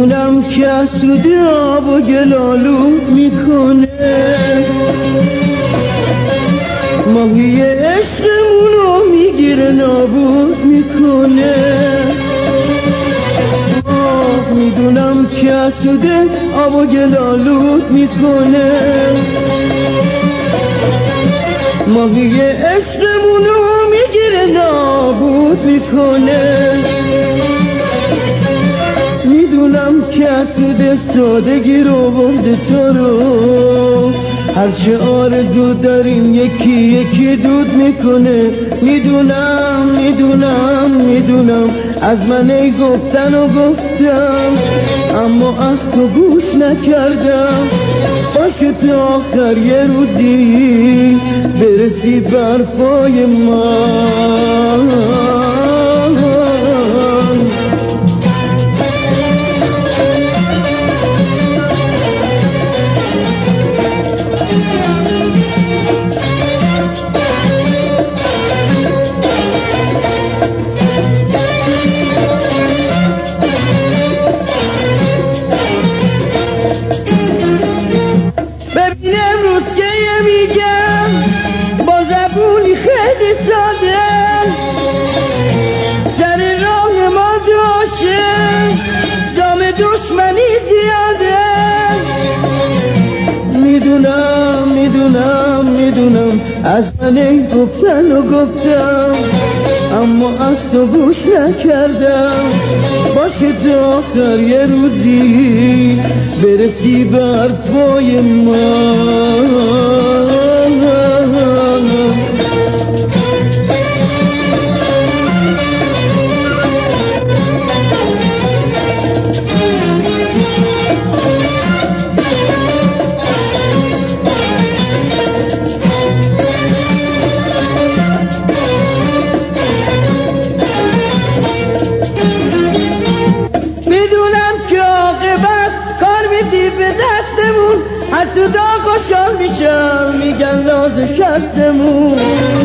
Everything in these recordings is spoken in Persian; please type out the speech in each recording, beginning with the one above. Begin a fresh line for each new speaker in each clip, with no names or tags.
میدونم که حسودی آب و گل آلود میکنه، ماهی عشقمونو میگیره نابود میکنه. میدونم که حسوده آب و گل آلود میکنه، ماهی عشقمونو میگیره نابود میکنه. میدونم که حسوده سادگی رو برده تو رو، هرچه آرزو داریم یکی یکی دود میکنه. میدونم میدونم میدونم از من ای گفتن و گفتم، اما از تو گوش نکردم. باشه تا آخر یه روزی برسی برفای من. خیلی ساده سر راه ما داشه، دام دشمنی زیاده. میدونم میدونم میدونم از من گفتن و گفتم، اما از تو گوش نکردم. باشه تا آخر یه روزی برسی برفای من. به دستمون حسودا خوشحال میشم، میگن راز شستمون.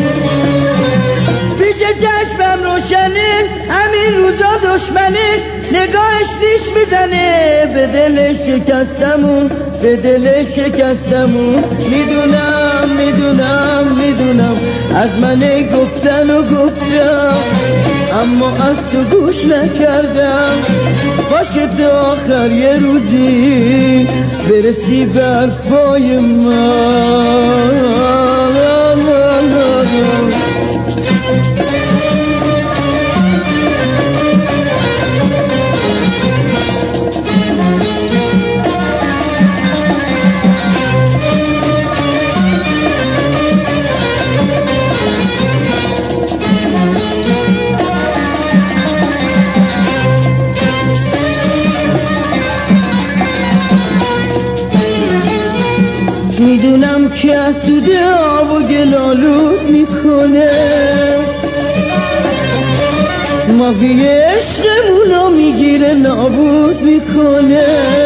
پیش چشمم روشنه همین روزا دشمنه، نگاهش نیش میزنه به دل شکستمون، به دل شکستمون. میدونم میدونم میدونم از من گفتن و گفتم، اما از تو گوش نکردم. باشه تا آخر یه روزی برسی برفای من. میدونم که حسوده آب و گل آلود میکنه، ماهی عشقمونو میگیره نابود میکنه.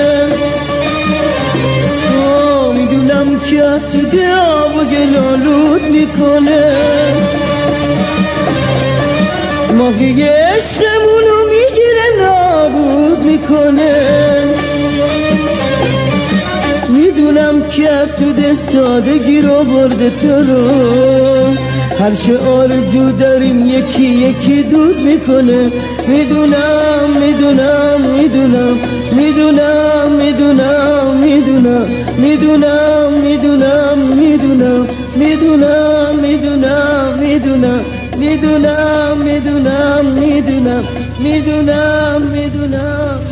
میدونم که حسوده آب و گل آلود میکنه، ماهی عشقمونو میگیره نابود میکنه. میدونم که حسود سادگی رو برده تو رو، هرچه آرزو داریم یکی یکی دود میکنه. میدونم میدونم میدونم میدونم میدونم میدونم میدونم میدونم میدونم میدونم میدونم میدونم میدونم میدونم میدونم میدونم میدونم